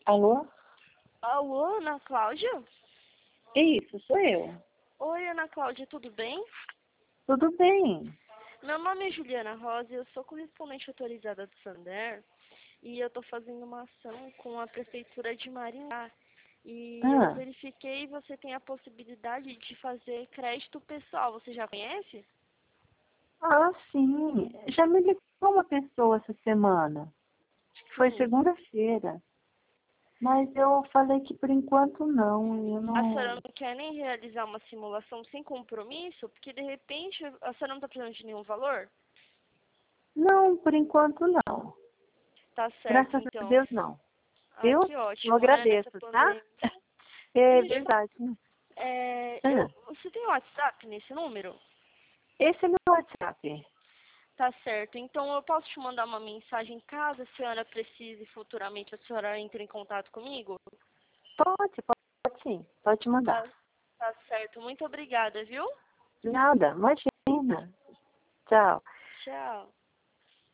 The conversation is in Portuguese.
Alô? Alô, Ana Cláudia? Isso, sou eu. Oi, Ana Cláudia, tudo bem? Tudo bem? Meu nome é Juliana Rosa, eu sou correspondente autorizada do Santander e eu estou fazendo uma ação com a Prefeitura de Maringá. E eu Ah, verifiquei, você tem a possibilidade de fazer crédito pessoal, você já conhece? sim. Já me ligou uma pessoa essa semana. Foi Sim. segunda-feira. Mas eu falei que por enquanto não. Eu A senhora não. não quer nem realizar uma simulação sem compromisso? Porque de repente a senhora não está precisando de nenhum valor? Não, por enquanto não. Tá certo, Graças a então. Deus não. Ah, Viu? que Eu ótimo, né? Nessa agradeço, tá? pandemia. É Deixa eu verdade, né? Ah, você tem WhatsApp nesse número? esse é meu WhatsApp. Tá certo. Então eu posso te mandar uma mensagem caso a senhora precise futuramente, a senhora entre em contato comigo? Pode sim. Pode Tá, mandar. tá certo. Muito obrigada, viu? Nada, imagina. Tchau. Tchau.